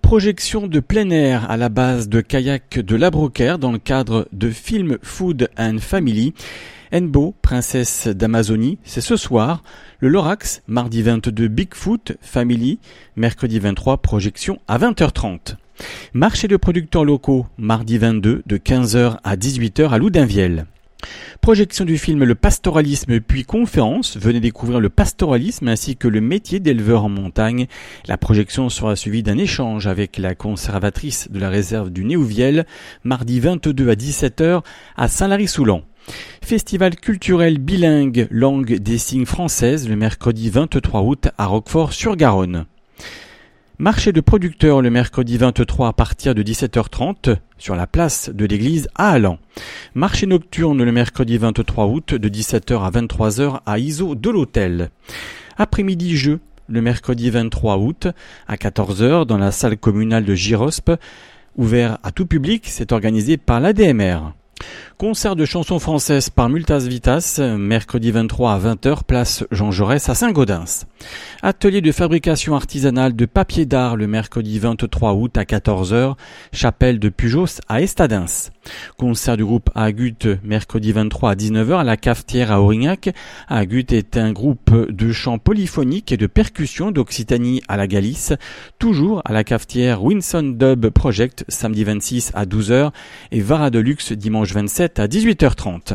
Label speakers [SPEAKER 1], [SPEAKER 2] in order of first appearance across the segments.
[SPEAKER 1] Projection de plein air à la base de kayak de La Brocaire dans le cadre de Film Food and Family. Enbo, princesse d'Amazonie, c'est ce soir. Le Lorax, mardi 22, Bigfoot Family, mercredi 23, projection à 20h30. Marché de producteurs locaux, mardi 22, de 15h à 18h à Loudunvielle. Projection du film Le Pastoralisme puis conférence. Venez découvrir le pastoralisme ainsi que le métier d'éleveur en montagne. La projection sera suivie d'un échange avec la conservatrice de la réserve du Néouviel, mardi 22 à 17h à Saint-Lary-Soulan. Festival culturel bilingue langue des signes française le mercredi 23 août à Roquefort-sur-Garonne. Marché de producteurs le mercredi 23 à partir de 17h30 sur la place de l'église à Allan. Marché nocturne le mercredi 23 août de 17h à 23h à Iso de l'Hôtel. Après-midi jeu le mercredi 23 août à 14h dans la salle communale de Girospe. Ouvert à tout public, c'est organisé par l'ADMR. Concert de chansons françaises par Multas Vitas, mercredi 23 à 20h, place Jean Jaurès à Saint-Gaudens. Atelier de fabrication artisanale de papier d'art le mercredi 23 août à 14h, chapelle de Pujos à Estadens. Concert du groupe Agut, mercredi 23 à 19h à la cafetière à Aurignac. Agut est un groupe de chant polyphonique et de percussion d'Occitanie à la Galice, toujours à la cafetière Winson Dub Project, samedi 26 à 12h et Vara de Luxe dimanche 27 à 18h30.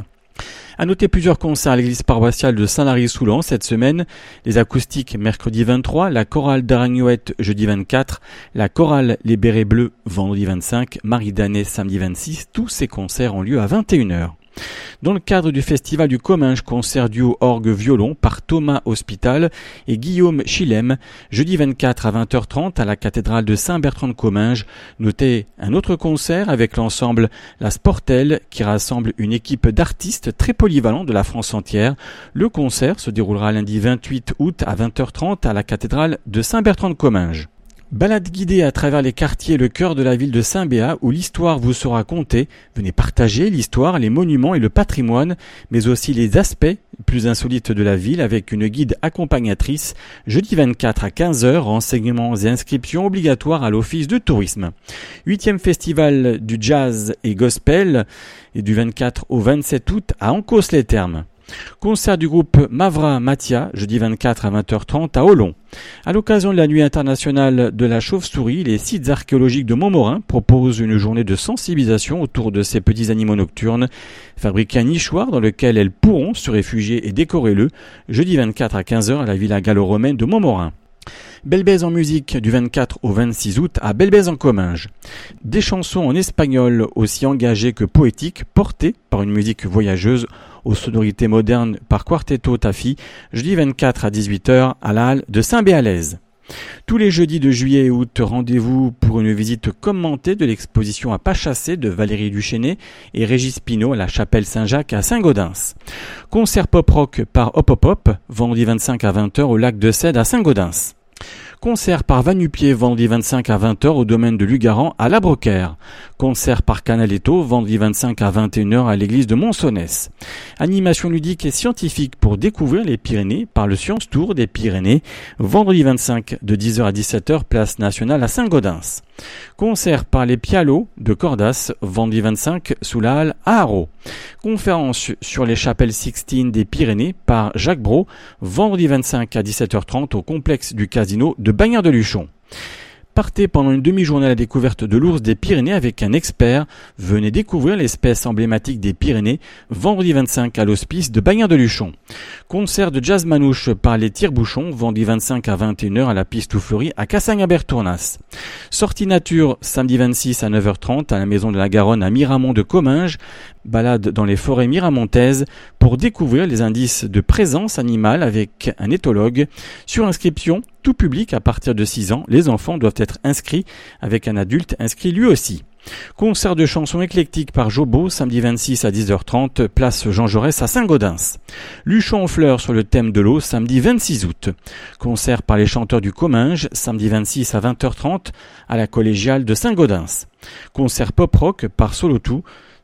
[SPEAKER 1] À noter plusieurs concerts à l'église paroissiale de Saint-Lary-Soulan cette semaine. Les acoustiques mercredi 23, la chorale d'Aragnouette jeudi 24, la chorale Les Bérets Bleus vendredi 25, Marie Danet samedi 26. Tous ces concerts ont lieu à 21h. Dans le cadre du festival du Comminges, concert duo orgue-violon par Thomas Hospital et Guillaume Chilem, jeudi 24 à 20h30 à la cathédrale de Saint-Bertrand de Comminges. Notez un autre concert avec l'ensemble La Sportelle qui rassemble une équipe d'artistes très polyvalents de la France entière. Le concert se déroulera lundi 28 août à 20h30 à la cathédrale de Saint-Bertrand de Comminges. Balade guidée à travers les quartiers et le cœur de la ville de Saint-Béat où l'histoire vous sera contée. Venez partager l'histoire, les monuments et le patrimoine, mais aussi les aspects plus insolites de la ville avec une guide accompagnatrice. Jeudi 24 à 15h, renseignements et inscriptions obligatoires à l'office de tourisme. 8e festival du jazz et gospel et du 24 au 27 août à Ancos-les-Thermes. Concert du groupe Mavra Matia, jeudi 24 à 20h30 à Olon. À l'occasion de la nuit internationale de la chauve-souris, les sites archéologiques de Montmorin proposent une journée de sensibilisation autour de ces petits animaux nocturnes. Fabriquer un nichoir dans lequel elles pourront se réfugier et décorer le jeudi 24 à 15h à la villa gallo-romaine de Montmorin. Belbèze en musique du 24 au 26 août à Belbèze en Comminges. Des chansons en espagnol aussi engagées que poétiques portées par une musique voyageuse aux sonorités modernes par Quartetto Tafi, jeudi 24 à 18h à la halle de Saint-Béalaise. Tous les jeudis de juillet et août, rendez-vous pour une visite commentée de l'exposition à pas chassé de Valérie Duchesnay et Régis Pinault à la chapelle Saint-Jacques à Saint-Gaudens. Concert pop-rock par Hop Hop Hop, vendredi 25 à 20h au lac de Cède à Saint-Gaudens. Concert par Vanupier vendredi 25 à 20h au domaine de Lugaran à La Brocaire. Concert par Canaletto vendredi 25 à 21h à l'église de Monsonnès. Animation ludique et scientifique pour découvrir les Pyrénées par le Science Tour des Pyrénées vendredi 25 de 10h à 17h place nationale à Saint-Gaudens. Concert par les Pialos de Cordas vendredi 25 sous la halle à Haro. Conférence sur les chapelles Sixtines des Pyrénées par Jacques Brault vendredi 25 à 17h30 au complexe du casino de Bagnères-de-Luchon. Partez pendant une demi-journée à la découverte de l'ours des Pyrénées avec un expert. Venez découvrir l'espèce emblématique des Pyrénées vendredi 25 à l'hospice de Bagnères-de-Luchon. Concert de jazz manouche par les Tire-Bouchons vendredi 25 à 21h à la piste tout fleurie à Cassagne-Bertournas. Sortie nature samedi 26 à 9h30 à la maison de la Garonne à Miramont de Comminges. Balade dans les forêts miramontaises pour découvrir les indices de présence animale avec un éthologue. Sur inscription, tout public à partir de 6 ans, les enfants doivent être inscrits avec un adulte inscrit lui aussi. Concert de chansons éclectiques par Jobo, samedi 26 à 10h30, place Jean Jaurès à Saint-Gaudens. Luchon en fleurs sur le thème de l'eau, samedi 26 août. Concert par les chanteurs du Comminges, samedi 26 à 20h30 à la collégiale de Saint-Gaudens. Concert pop-rock par Solotou,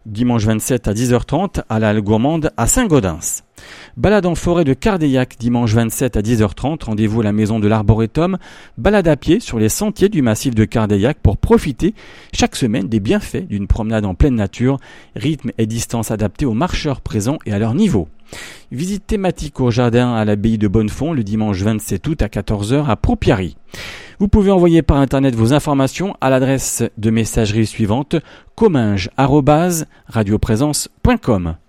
[SPEAKER 1] dimanche 27 à 10h30 à la Halle Gourmande à Saint-Gaudens. Balade en forêt de Cardeillac, dimanche 27 à 10h30, rendez-vous à la maison de l'Arboretum. Balade à pied sur les sentiers du massif de Cardeillac pour profiter chaque semaine des bienfaits d'une promenade en pleine nature, rythme et distance adaptés aux marcheurs présents et à leur niveau. Visite thématique au jardin à l'abbaye de Bonnefond le dimanche 27 août à 14h à Propiary. Vous pouvez envoyer par internet vos informations à l'adresse de messagerie suivante comminges@radioprésence.com.